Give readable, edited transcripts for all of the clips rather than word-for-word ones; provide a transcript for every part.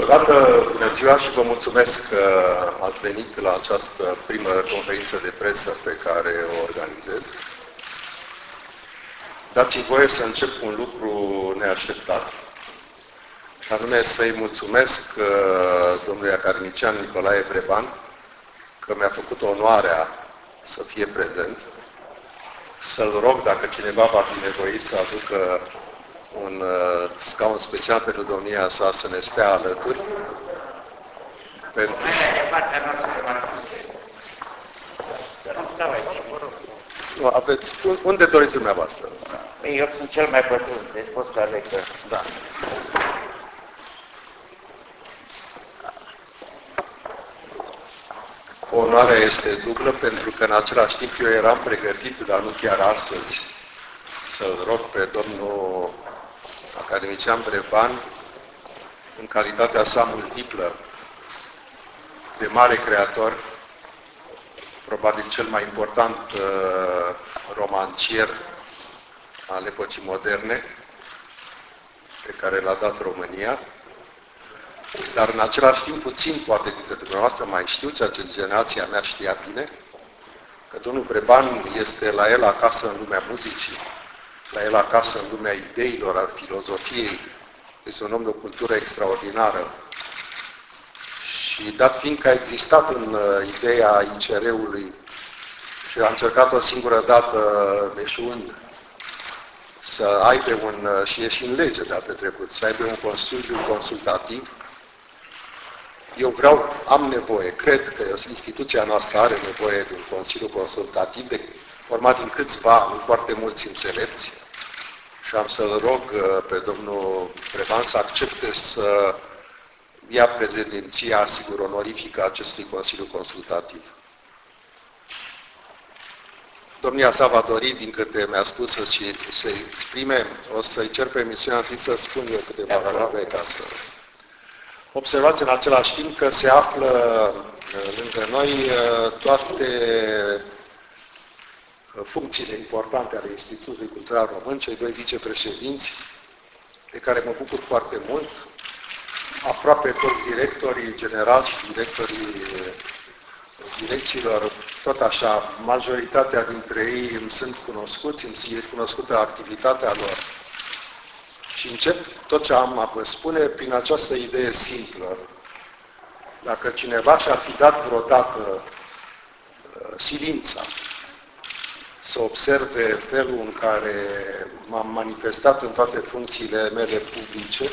Odată, bună ziua și vă mulțumesc că ați venit la această primă conferință de presă pe care o organizez. Dați-mi voie să încep cu un lucru neașteptat, anume să-i mulțumesc domnului academician Nicolae Breban că mi-a făcut onoarea să fie prezent, să-l rog dacă cineva va fi nevoit să aducă un scaun special pentru domnia sa să ne stea alături. Pentru... Nu, aveți... Unde doriți dumneavoastră? Eu sunt cel mai bătrân, deci pot să aleg. Da. Onoarea este dublă pentru că în același timp eu eram pregătit, dar nu chiar astăzi, să-l rog pe domnul academician Breban, în calitatea sa multiplă, de mare creator, probabil cel mai important romancier al epocii moderne, pe care l-a dat România, dar în același timp puțin, poate dintre dumneavoastră mai știu, ceea ce generația mea știa bine, că domnul Breban este la el acasă în lumea muzicii, la el acasă în lumea ideilor, al filozofiei. Este un om de o cultură extraordinară. Și dat fiind că a existat în ideea ICR-ului și a încercat o singură dată, eșuând, să aibă și e și în lege de pe trecut, să aibă un consiliu consultativ, eu am nevoie, cred că instituția noastră are nevoie de un consiliu consultativ format din câțiva, nu foarte mulți înțelepți, și am să-l rog pe domnul Breban să accepte să ia președinția, sigur, onorifică acestui Consiliu Consultativ. Domnia sa va dori, din câte mi-a spus, să exprime, o să-i cer permisiunea întâi să spun eu câteva vorbe ca să... Observați în același timp că se află lângă noi toate funcțiile importante ale Institutului Cultural Român, cei doi vicepreședinți, de care mă bucur foarte mult, aproape toți directorii generali și directorii direcțiilor, tot așa, majoritatea dintre ei îmi sunt cunoscuți, îmi e cunoscută activitatea lor. Și încep tot ce am a vă spune prin această idee simplă. Dacă cineva și-ar fi dat vreodată silința să observe felul în care m-am manifestat în toate funcțiile mele publice,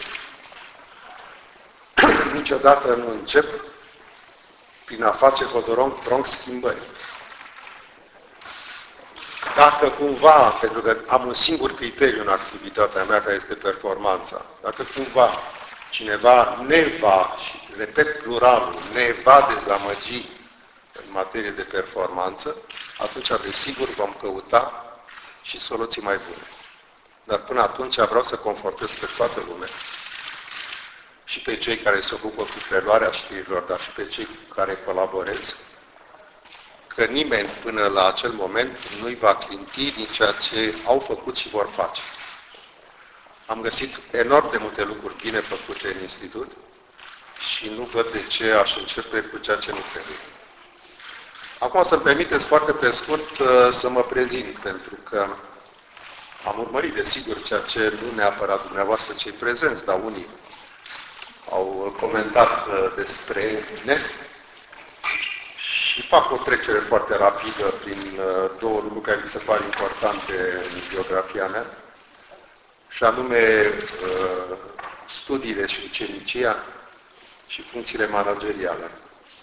niciodată nu încep prin a face codorong schimbări. Dacă cumva, pentru că am un singur criteriu în activitatea mea, care este performanța, dacă cumva cineva ne va, și repet pluralul, ne va dezamăgi în materie de performanță, atunci, desigur, vom căuta și soluții mai bune. Dar până atunci vreau să confortez pe toată lumea, și pe cei care se ocupă cu preluarea știrilor, dar și pe cei cu care colaborez, că nimeni până la acel moment nu-i va clinti din ceea ce au făcut și vor face. Am găsit enorm de multe lucruri bine făcute în institut și nu văd de ce aș începe cu ceea ce nu trebuie. Acum să-mi permiteți foarte pe scurt să mă prezint, pentru că am urmărit, desigur, ceea ce nu neapărat dumneavoastră cei prezenți, dar unii au comentat despre mine și fac o trecere foarte rapidă prin două lucruri care mi se par importante în biografia mea, și anume studiile și ucenicia și funcțiile manageriale.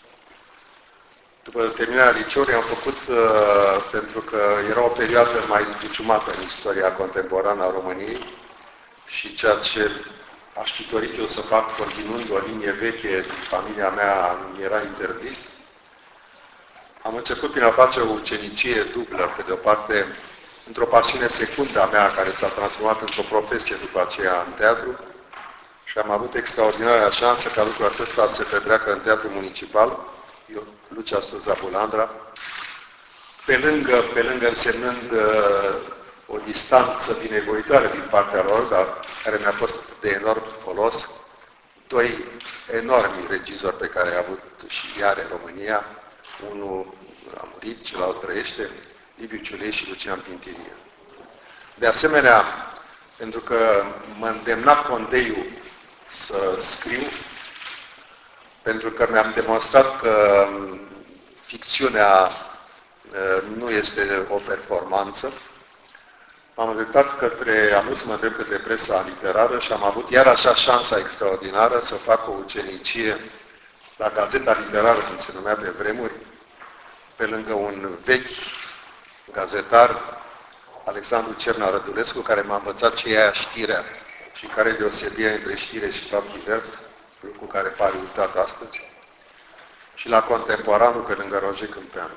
După terminarea liceului am făcut, pentru că era o perioadă mai zbuciumată în istoria contemporană a României și ceea ce aș fi dorit eu să fac continuând o linie veche din familia mea, mi era interzis. Am început prin a face o ucenicie dublă, pe de o parte, într-o pasiune secundă a mea, care s-a transformat într-o profesie după aceea în teatru, și am avut extraordinarea șansă ca lucrul acesta să se petreacă în Teatrul Municipal, Lucia Stoza Bulandra, pe lângă însemnând o distanță binevoitoare din partea lor, dar care mi-a fost de enorm folos, doi enormi regizori pe care a avut și ea în România. Unul a murit, celălalt trăiește, Liviu Ciulei și Lucian Pintilie. De asemenea, pentru că mă îndemna Condeiu să scriu, pentru că mi-am demonstrat că ficțiunea nu este o performanță, am îndreptat am vrut să mă îndrept către presa literară și am avut iar așa șansa extraordinară să fac o ucenicie la Gazeta Literară, cum se numea pe vremuri, pe lângă un vechi gazetar, Alexandru Cerna Rădulescu, care m-a învățat ce e aia știrea și care e deosebia între știre și fapt divers, lucru care pare uitat astăzi, și la contemporanul pe lângă Roger Câmpeanu.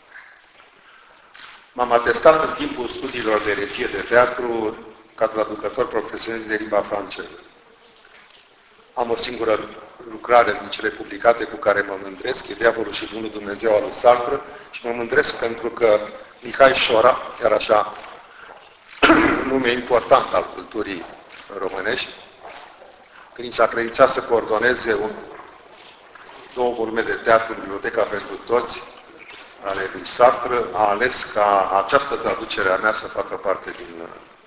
M-am atestat în timpul studiilor de regie de teatru ca traducător profesionist de limba franceză. Am o singură lucrare din cele publicate cu care mă mândresc, e Diavolul și Bunul Dumnezeu al lui Sartre, și mă mândresc pentru că Mihai Șora, chiar așa, un nume important al culturii românești, când i s-a credințat să coordoneze două volume de teatru în Biblioteca pentru Toți, ale lui Sartre, a ales ca această traducere a mea să facă parte din...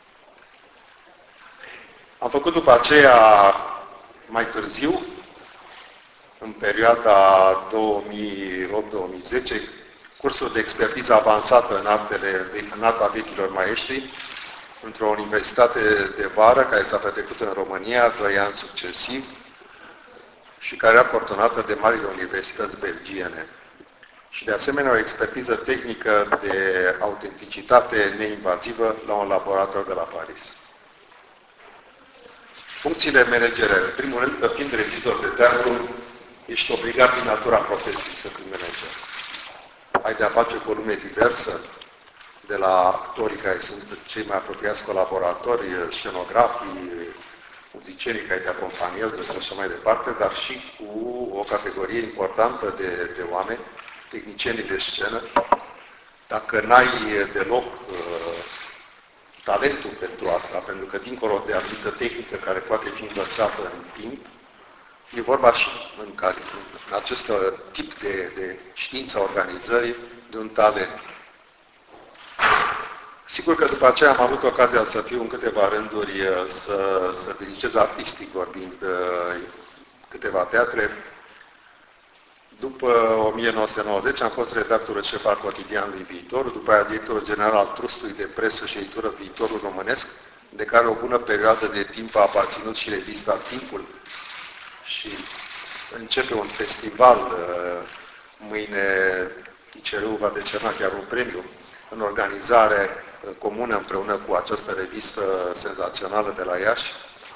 Am făcut după aceea, mai târziu, în perioada 2008-2010, cursuri de expertiză avansată în arta vechilor maestri, într-o universitate de vară care s-a petrecut în România 2 ani succesiv și care era coordonată de marile universități belgiene. Și de asemenea o expertiză tehnică de autenticitate neinvazivă la un laborator de la Paris. Funcțiile manageriale. În primul rând, că fiind regizor de teatru, ești obligat din natura profesiei să fii manager. Ai de-a face cu o lume diversă, de la actorii care sunt cei mai apropiați colaboratori, scenografii, muzicienii care te acompaniază și așa mai departe, dar și cu o categorie importantă de oameni, tehnicienii de scenă. Dacă n-ai deloc talentul pentru asta, pentru că dincolo de anumită tehnică care poate fi învățată în timp, e vorba și în acest tip de știință a organizării de un talent. Sigur că după aceea am avut ocazia să fiu în câteva rânduri, să dirigez artistic vorbind câteva teatre. După 1990 am fost redactorul șef al cotidianului Viitorul, după aia directorul general al Trustului de Presă și Editură Viitorul Românesc, de care o bună perioadă de timp a aparținut și revista Timpul. Și începe un festival, mâine ICR-ul va decerna chiar un premiu în organizare comună împreună cu această revistă senzațională de la Iași.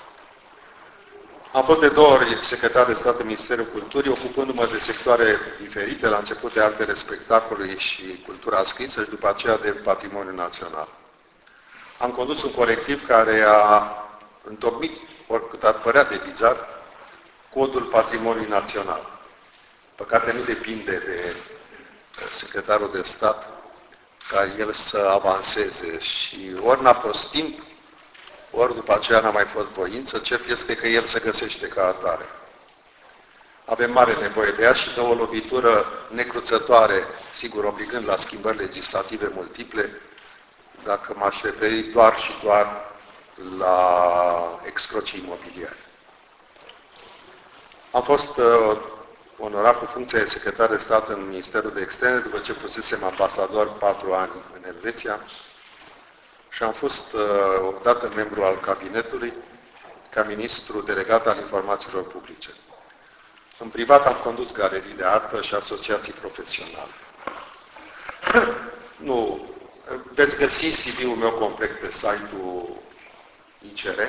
Am fost de 2 ori secretar de stat în Ministerul Culturii, ocupându-mă de sectoare diferite, la început de artele spectacolului și cultura scrisă și după aceea de patrimoniu național. Am condus un colectiv care a întocmit, oricât ar părea de bizar, Codul Patrimoniului Național. Păcate nu depinde de secretarul de stat ca el să avanseze și ori n-a fost timp, ori după aceea n-a mai fost voință, cert este că el se găsește ca atare. Avem mare nevoie de ea și dă o lovitură necruțătoare, sigur obligând la schimbări legislative multiple, dacă m-aș referi doar și doar la excrocii imobiliare. Am fost onorat cu funcția de secretar de stat în Ministerul de Externe, după ce fusesem ambasador 4 ani în Elveția și am fost odată membru al cabinetului ca ministru delegat al informațiilor publice. În privat am condus galerii de artă și asociații profesionale. Nu, veți găsi CV-ul meu complet pe site-ul ICR.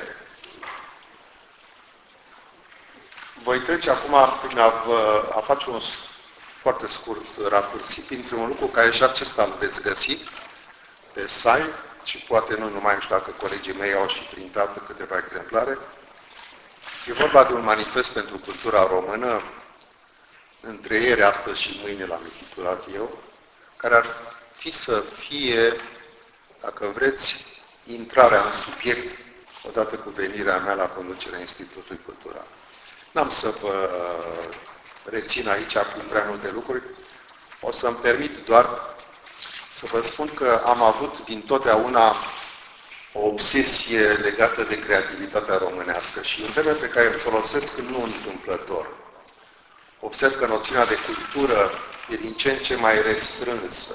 Voi trece acum prin a face un foarte scurt racursi printre un lucru care și acesta îl veți găsi pe site și poate nu mai știu dacă colegii mei au și printat câteva exemplare. E vorba de un manifest pentru cultura română, între ieri, astăzi și mâine l-am intitulat eu, care ar fi să fie, dacă vreți, intrarea în subiect odată cu venirea mea la conducerea Institutului Cultural. N-am să vă rețin aici cu prea multe lucruri. O să-mi permit doar să vă spun că am avut dintotdeauna o obsesie legată de creativitatea românească și un termen pe care îl folosesc nu întâmplător. Observ că noțiunea de cultură e din ce în ce mai restrânsă.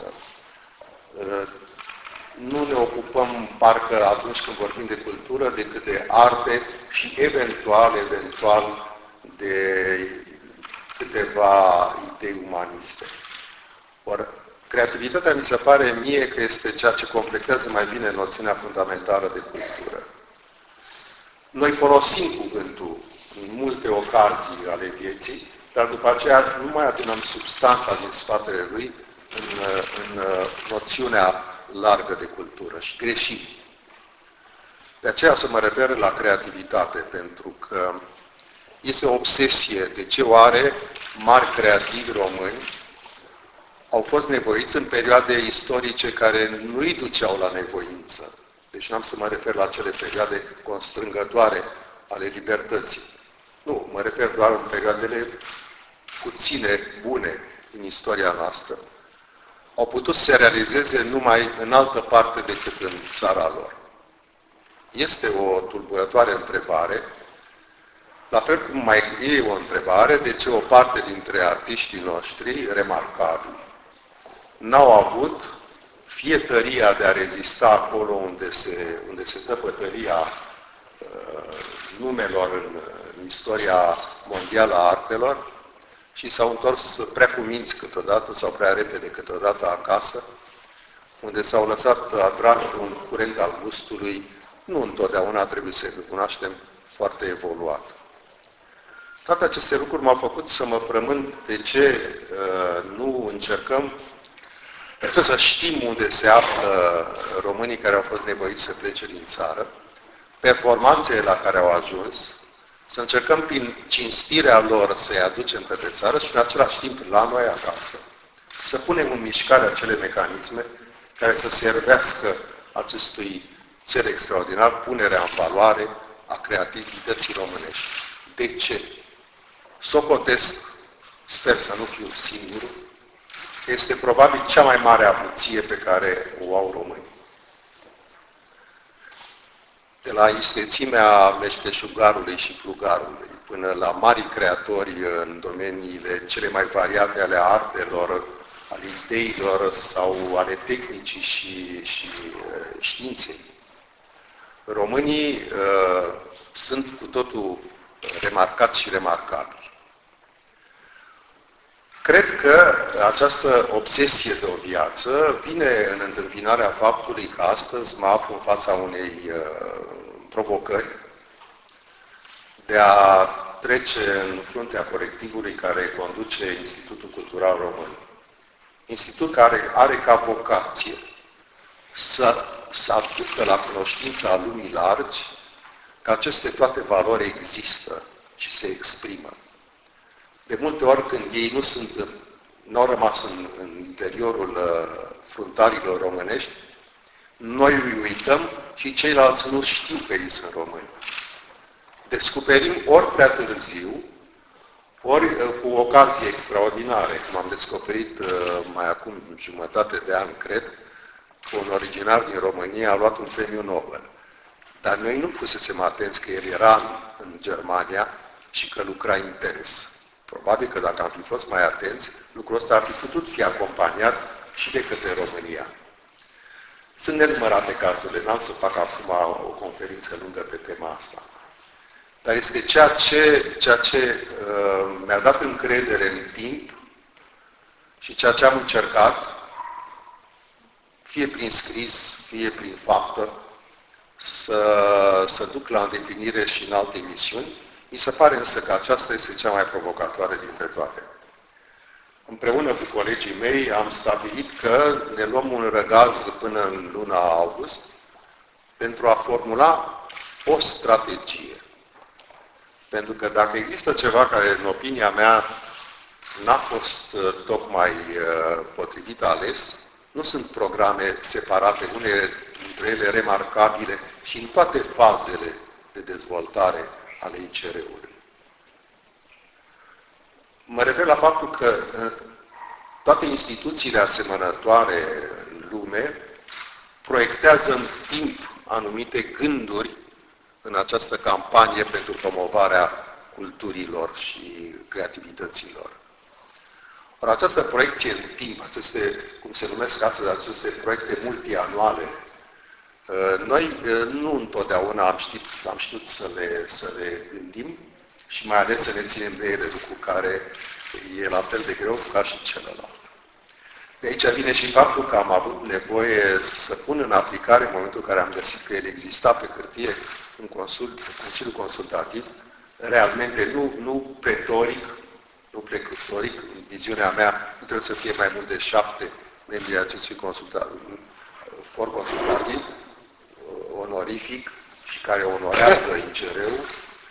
Nu ne ocupăm, parcă atunci când vorbim de cultură, decât de arte și eventual, de câteva idei umaniste. Or, creativitatea mi se pare mie că este ceea ce completează mai bine noțiunea fundamentală de cultură. Noi folosim cuvântul în multe ocazii ale vieții, dar după aceea nu mai adunăm substanța din spatele lui în noțiunea largă de cultură și greșim. De aceea să mă refer la creativitate, pentru că este o obsesie de ce oare mari creativi români au fost nevoiți în perioade istorice care nu îi duceau la nevoință. Deci n-am să mă refer la cele perioade constrângătoare ale libertății. Nu, mă refer doar în perioadele puține bune din istoria noastră. Au putut să se realizeze numai în altă parte decât în țara lor. Este o tulburătoare întrebare, la fel cum mai e o întrebare de ce o parte dintre artiștii noștri remarcabili n-au avut fie tăria de a rezista acolo unde se dă bătălia numelor în istoria mondială a artelor și s-au întors prea cuminți câteodată sau prea repede câteodată acasă, unde s-au lăsat atrași de un curent al gustului, nu întotdeauna trebuie să recunoaștem, foarte evoluat. Toate aceste lucruri m-au făcut să mă frământ de ce nu încercăm să știm unde se află românii care au fost nevoiți să plece din țară, performanțele la care au ajuns, să încercăm prin cinstirea lor să-i aducem către țară și în același timp la noi acasă. Să punem în mișcare acele mecanisme care să servească acestui țel extraordinar, punerea în valoare a creativității românești. De ce? Socotesc, sper să nu fiu singurul, este probabil cea mai mare avuție pe care o au românii. De la istețimea meșteșugarului și plugarului, până la mari creatori în domeniile cele mai variate ale artelor, ale ideilor sau ale tehnicii și științei. Românii sunt cu totul remarcați și remarcabili. Cred că această obsesie de o viață vine în întâmpinarea faptului că astăzi mă aflu în fața unei provocări de a trece în fruntea colectivului care conduce Institutul Cultural Român. Institut care are ca vocație să aducă la cunoștința lumii largi că aceste toate valori există și se exprimă. De multe ori când ei n-au rămas în interiorul fruntarilor românești, noi îi uităm și ceilalți nu știu că ei sunt români. Descoperim ori prea târziu, ori cu ocazii extraordinare, cum am descoperit mai acum jumătate de an, cred, că un originar din România a luat un premiu Nobel. Dar noi nu fusesem atenți că el era în Germania și că lucra intens. Probabil că dacă am fi fost mai atenți, lucrul ăsta ar fi putut fi acompaniat și de către România. Sunt nenumărate cazurile, n-am să fac acum o conferință lungă pe tema asta. Dar este ceea ce mi-a dat încredere în timp și ceea ce am încercat, fie prin scris, fie prin faptă, să duc la îndeplinire și în alte emisiuni. Mi se pare însă că aceasta este cea mai provocatoare dintre toate. Împreună cu colegii mei am stabilit că ne luăm un răgaz până în luna august pentru a formula o strategie. Pentru că dacă există ceva care, în opinia mea, n-a fost tocmai potrivit ales, nu sunt programe separate, unele dintre ele remarcabile și în toate fazele de dezvoltare ale ICR-ului. Mă refer la faptul că toate instituțiile asemănătoare în lume proiectează în timp anumite gânduri în această campanie pentru promovarea culturilor și creativităților. Ori această proiecție în timp, aceste, cum se numesc astăzi, aceste proiecte multianuale, noi nu întotdeauna am știut să le gândim și mai ales să ne ținem de ele, lucru care e la fel de greu ca și celălalt. De aici vine și faptul că am avut nevoie să pun în aplicare, în momentul în care am găsit că el exista pe hârtie în Consiliul Consultativ, realmente nu pretoric, nu precursotic, în viziunea mea, nu trebuie să fie mai mult de 7 membri acestui for consultativ, onorific și care onorează ICR-ul,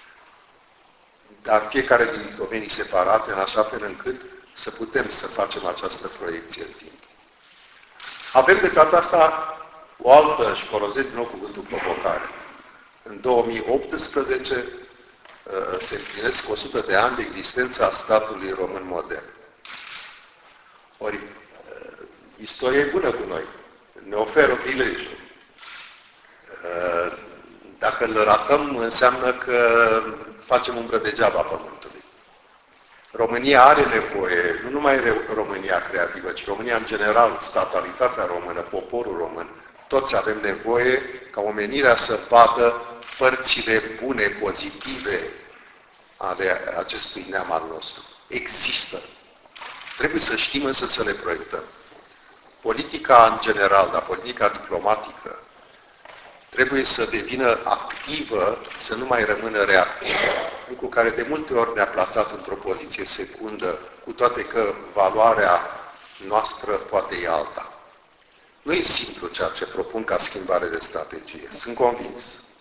dar fiecare din domenii separate, în așa fel încât să putem să facem această proiecție în timp. Avem de data asta o altă, și folosesc din nou cuvântul provocare. În 2018 se împlinesc 100 de ani de existența statului român modern. Ori, istoria e bună cu noi. Ne oferă prilejul. Dacă îl ratăm, înseamnă că facem umbră degeaba Pământului. România are nevoie, nu numai România creativă, ci România în general, statalitatea română, poporul român, toți avem nevoie ca omenirea să vadă părțile bune, pozitive ale acestui neam al nostru. Există. Trebuie să știm însă să le proiectăm. Politica în general, dar politica diplomatică, trebuie să devină activă, să nu mai rămână reactivă. Lucru care de multe ori ne-a plasat într-o poziție secundă, cu toate că valoarea noastră poate e alta. Nu e simplu ceea ce propun ca schimbare de strategie. Sunt convins.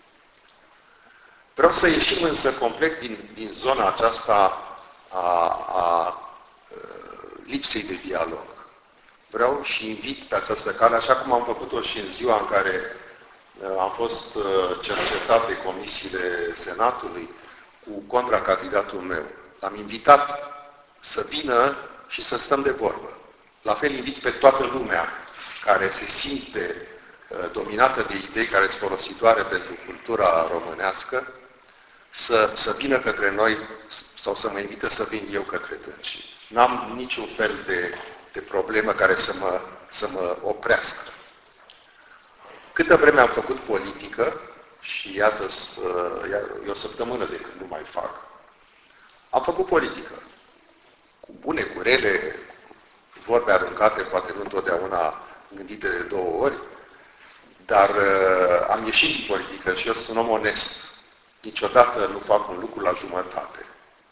Vreau să ieșim însă complet din zona aceasta a lipsei de dialog. Vreau și invit pe această cale, așa cum am făcut-o și în ziua în care am fost cercetat de comisiile Senatului cu contracandidatul meu. L-am invitat să vină și să stăm de vorbă. La fel invit pe toată lumea care se simte dominată de idei care sunt folositoare pentru cultura românească, să vină către noi sau să mă invite să vin eu către dânsii. N-am niciun fel de problemă care să mă oprească. Câtă vreme am făcut politică, și iată, e o săptămână de când nu mai fac, am făcut politică. Cu bune, cu rele, cu vorbe aruncate, poate nu întotdeauna gândite de 2 ori, dar am ieșit din politică și eu sunt un om onest. Niciodată nu fac un lucru la jumătate.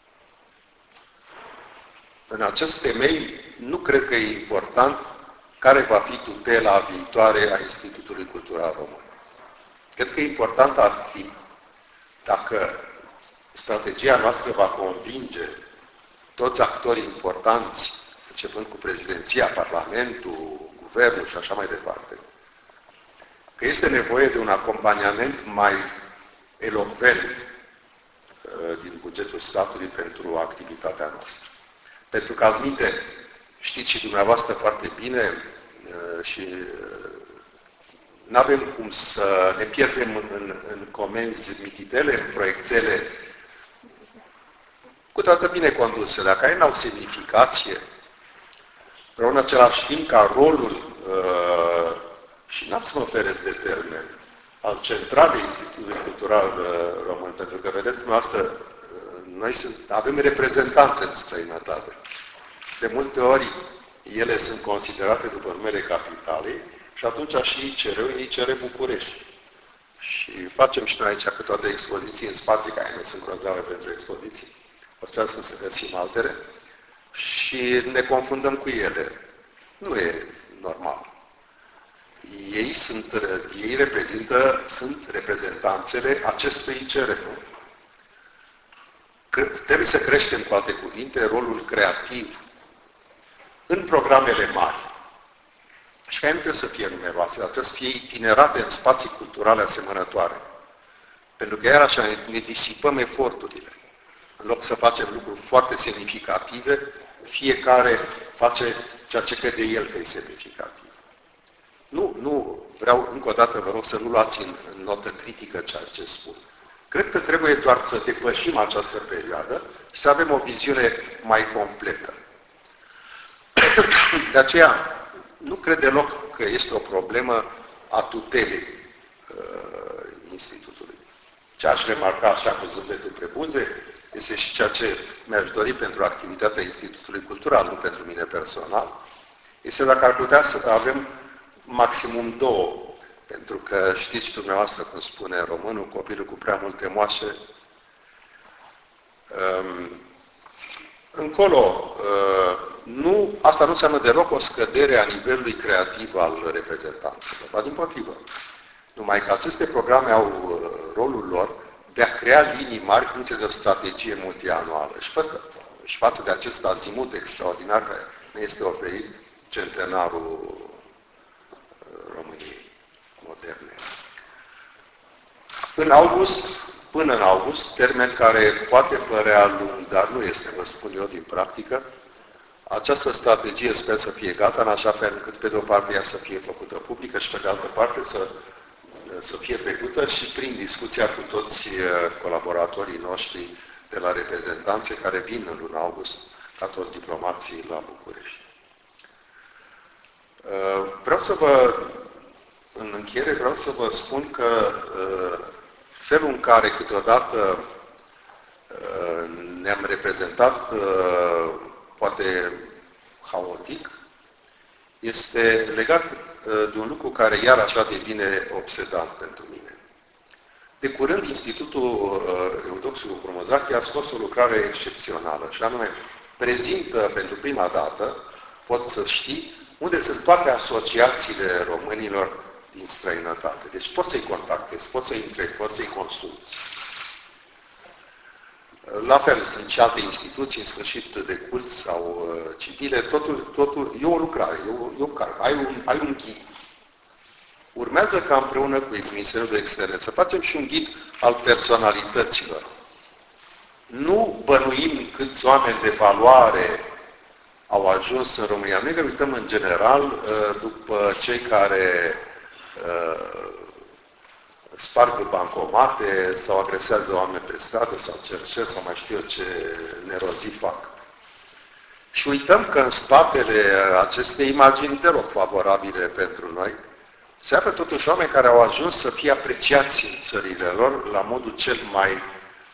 În acest temei, nu cred că e important care va fi tutela viitoare a Institutului Cultural Român. Cred că important ar fi dacă strategia noastră va convinge toți actorii importanți, începând cu președinția, Parlamentul, Guvernul și așa mai departe, că este nevoie de un acompaniament mai elocvent din bugetul statului pentru activitatea noastră. Pentru că, altminte, știți și dumneavoastră foarte bine și nu avem cum să ne pierdem în comenzi mititele, în proiectele cu toată bine conduse, dar care n-au semnificație. Vreau în același timp ca rolul, și n-am să mă feresc de termen, al Centralei Institutului Cultural Român, pentru că, vedeți dumneavoastră, noi avem reprezentanțe în străinătate. De multe ori, ele sunt considerate după numele capitalei și atunci și ICR București. Și facem și noi aici câteodată expoziții în spații care nu sunt groazave pentru expoziții. O să trebuie să găsim altele și ne confundăm cu ele. Nu e normal. Ei sunt reprezentanțele acestui ICR. Trebuie să creștem, cu alte cuvinte, rolul creativ în programele mari. Și care nu trebuie să fie numeroase, dar trebuie să fie itinerate în spații culturale asemănătoare. Pentru că iar așa ne disipăm eforturile. În loc să facem lucruri foarte semnificative, fiecare face ceea ce crede el că e semnificativ. Nu vreau, încă o dată, vă rog să nu luați în notă critică ceea ce spun. Cred că trebuie doar să depășim această perioadă și să avem o viziune mai completă. De aceea, nu cred deloc că este o problemă a tutelei Institutului. Ce aș remarca așa cu zâmbetul pe buze, este și ceea ce mi-aș dori pentru activitatea Institutului Cultural, nu pentru mine personal, este dacă ar putea să avem maximum 2, pentru că știți dumneavoastră cum spune românul, copilul cu prea multe moașe. Încolo, asta nu înseamnă deloc o scădere a nivelului creativ al reprezentanților, dar dimpotrivă. Numai că aceste programe au rolul lor de a crea linii mari funcție de o strategie multianuală. Și față de acest azimut extraordinar care ne este oferit centenarul României moderne. Până în august, termen care poate părea lung, dar nu este, vă spun eu, din practică, această strategie sper să fie gata, în așa fel încât pe de o parte ea să fie făcută publică și pe de altă parte să fie trecută și prin discuția cu toți colaboratorii noștri de la reprezentanțe care vin în luna august, ca toți diplomații la București. În încheiere vreau să vă spun că felul în care câteodată ne-am reprezentat, poate haotic, este legat de un lucru care iar așa devine obsedant pentru mine. De curând, Institutul Eudoxiu Promozache a scos o lucrare excepțională, și anume, prezintă pentru prima dată, poți să știi, unde sunt toate asociațiile românilor din străinătate. Deci poți să-i contactezi, poți să-i întrebi, poți să-i consulți. La fel, sunt și alte instituții, în sfârșit de cult sau civile, totul e o lucrare, ai un ghid. Urmează ca împreună cu Ministerul de Externe să facem și un ghid al personalităților. Nu bănuim câți oameni de valoare au ajuns în România. Noi ne uităm în general după cei care sparg bancomate sau agresează oameni pe stradă sau cerșesc sau mai știu eu ce nerozii fac. Și uităm că în spatele acestei imagini deloc favorabile pentru noi se află totuși oameni care au ajuns să fie apreciați în țările lor la modul cel mai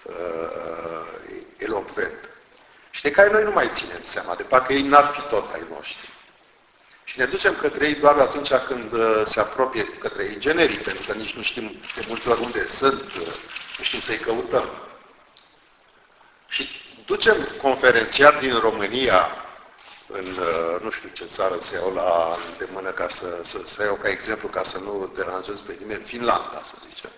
elocvent. Și de care noi nu mai ținem seama, de parcă ei n-ar fi tot ai noștri. Și ne ducem către ei doar atunci când se apropie către ei generii, pentru că nici nu știm de multe ori unde sunt, nu știm să-i căutăm. Și ducem conferențiari din România în nu știu ce țară să iau la îndemână ca să iau ca exemplu, ca să nu deranjez pe nimeni, Finlanda, să zicem.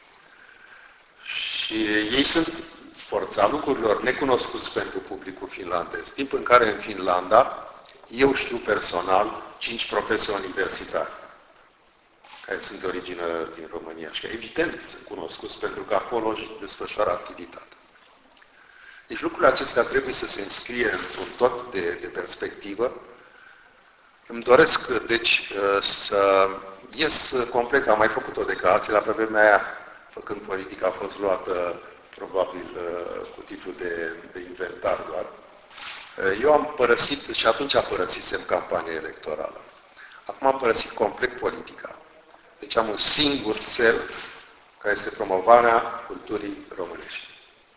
Și ei sunt forța lucrurilor necunoscuți pentru publicul finlandez. Timp în care în Finlanda, eu știu personal 5 profesori universitari care sunt de origine din România și care evident sunt cunoscuți pentru că acolo își desfășoară activitatea. Deci lucrurile acestea trebuie să se înscrie într-un tot de perspectivă. Îmi doresc, deci, să ies complet. Am mai făcut o declarație la vremea aia, făcând politică, a fost luată probabil cu titlul de inventar doar. Eu am părăsit, și atunci părăsisem campania electorală. Acum am părăsit complet politica. Deci am un singur cel, care este promovarea culturii românești.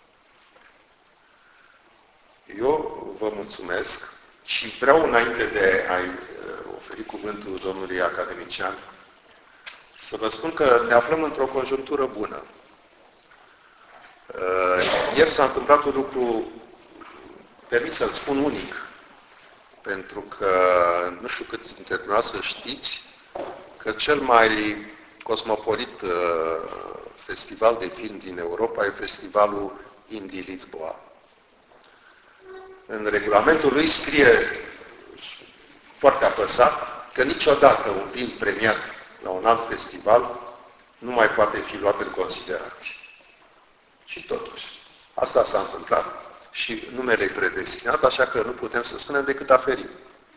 Eu vă mulțumesc și vreau, înainte de a-i oferi cuvântul domnului academician, să vă spun că ne aflăm într-o conjunctură bună. Ieri s-a întâmplat un lucru, permis să-l spun, unic, pentru că nu știu câți dintre dumneavoastră știți că cel mai cosmopolit festival de film din Europa e festivalul Indie Lisboa. În regulamentul lui scrie foarte apăsat că niciodată un film premiat la un alt festival nu mai poate fi luat în considerație. Și totuși, asta s-a întâmplat. și numele e predestinat, așa că nu putem să spunem decât aferim.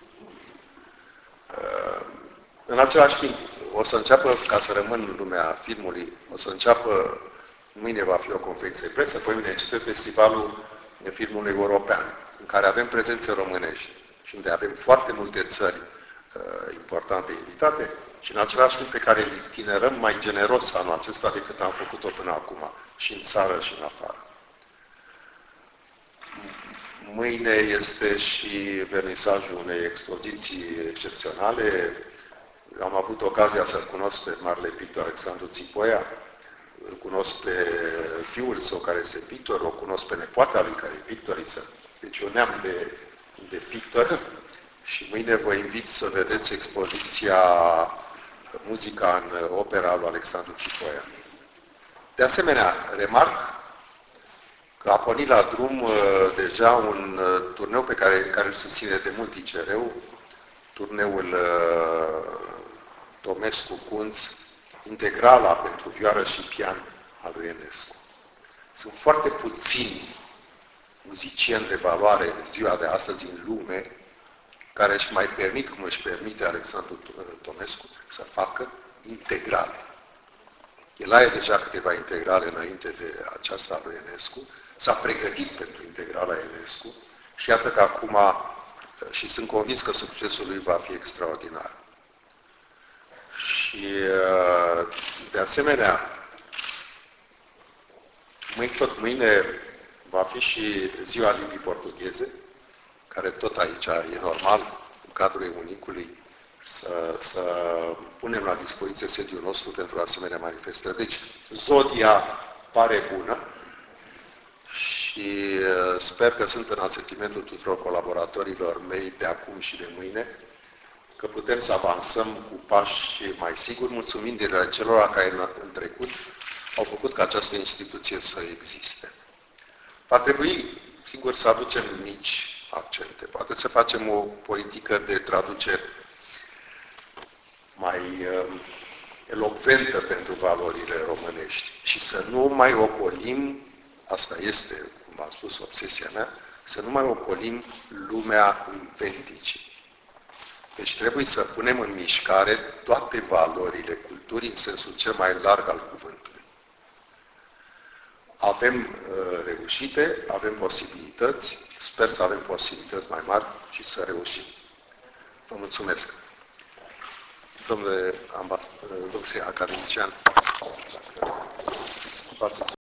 În același timp, o să înceapă, ca să rămân în lumea filmului, o să înceapă, mâine va fi o conferință de presă, apoi mâine începe festivalul de filmului european, în care avem prezențe românești și unde avem foarte multe țări importante invitate și în același timp pe care îl itinerăm mai generos anul acesta decât am făcut-o până acum, și în țară și în afară. Mâine este și vernisajul unei expoziții excepționale. Am avut ocazia să-l cunosc pe marele pictor Alexandru Țipoia, îl cunosc pe fiul său care este pictor, o cunosc pe nepoata lui care e pictoriță. Deci un neam de pictor și mâine vă invit să vedeți expoziția Muzica în opera lui Alexandru Țipoia. De asemenea, remarc că a pornit la drum deja un turneu pe care îl susține de mult ICR-ul, turneul Tomescu-Kunț, integrala pentru vioară și pian al lui Enescu. Sunt foarte puțini muzicieni de valoare în ziua de astăzi în lume care își mai permit, cum își permite Alexandru Tomescu, să facă integrale. El are deja câteva integrale înainte de aceasta lui Enescu, s-a pregătit pentru integrala Enescu și iată că acum, și sunt convins că succesul lui va fi extraordinar. Și de asemenea, tot mâine va fi și Ziua Limbii Portugheze, care tot aici e normal, în cadrul unicului, să punem la dispoziție sediul nostru pentru asemenea manifestări. Deci, zodia pare bună și sper că sunt în asentimentul tuturor colaboratorilor mei de acum și de mâine, că putem să avansăm cu pași mai siguri, mulțumind de celor care în trecut au făcut ca această instituție să existe. Va trebui, sigur, să aducem mici accente. Poate să facem o politică de traducere mai elocventă pentru valorile românești și să nu mai ocolim, asta este, cum am spus, obsesia mea, să nu mai ocolim lumea inventicii. Deci trebuie să punem în mișcare toate valorile culturii în sensul cel mai larg al cuvântului. Avem reușite, avem posibilități, sper să avem posibilități mai mari și să reușim. Vă mulțumesc. Domnule academician,